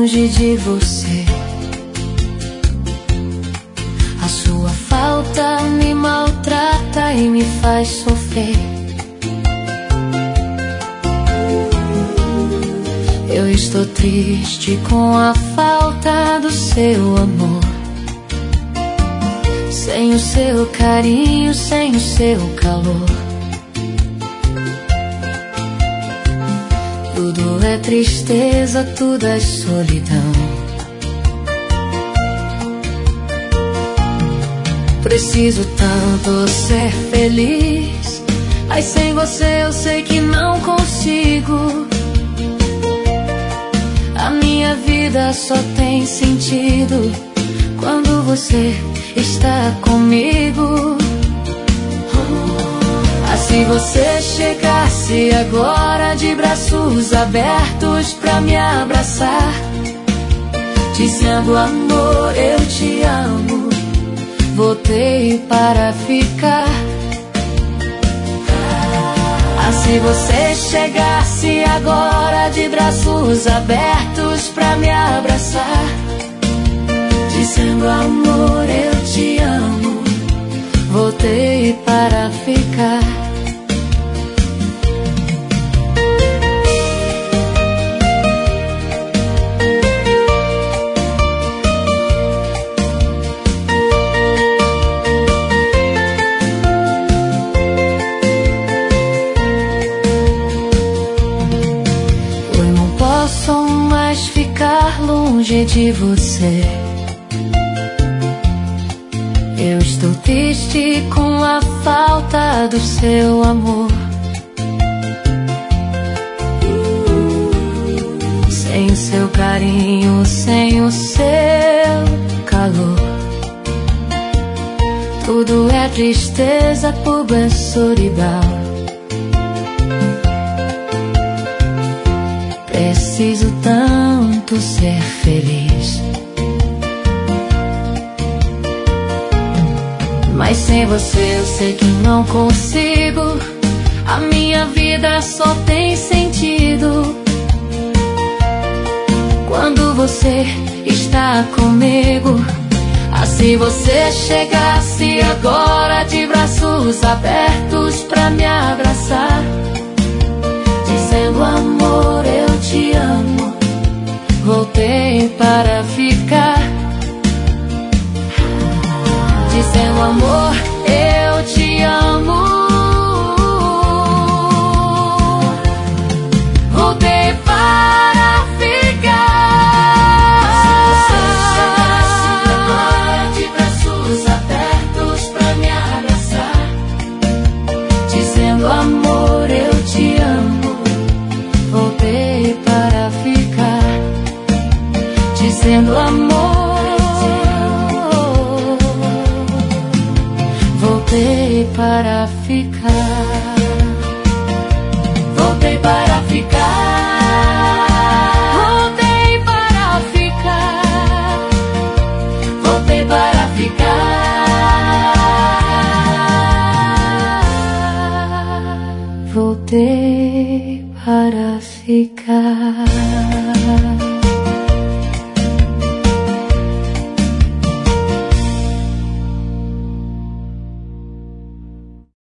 longe de você. A sua falta me maltrata e me faz sofrer. Eu estou triste com a falta do seu amor. Sem o seu carinho, sem o seu calor. Tudo é tristeza, tudo é solidão. Preciso tanto ser feliz, mas sem você eu sei que não consigo. A minha vida só tem sentido quando você está comigo. Se você chegasse agora de braços abertos pra me abraçar, dizendo amor, eu te amo, voltei para ficar. Se você chegasse agora de braços abertos pra me abraçar, dizendo amor, eu te amo, voltei para ficar. Longe de você, eu estou triste com a falta do seu amor. Sem o seu carinho, sem o seu calor. Tudo é tristeza, tudo é solidão. Preciso tanto ser feliz, mas sem você eu sei que não consigo. A minha vida só tem sentido quando você está comigo. Se você chegasse agora de braços abertos pra me abraçar, dizendo amor, eu te amo, voltei para ficar. Dizendo amor, eu te amo, voltei para ficar. Se você chegasse agora de braços abertos pra me abraçar, dizendo amor, eu te amo, voltei para ficar. Dizendo amor, voltei para ficar. Voltei para ficar. Voltei para ficar. Voltei para ficar. Voltei para ficar.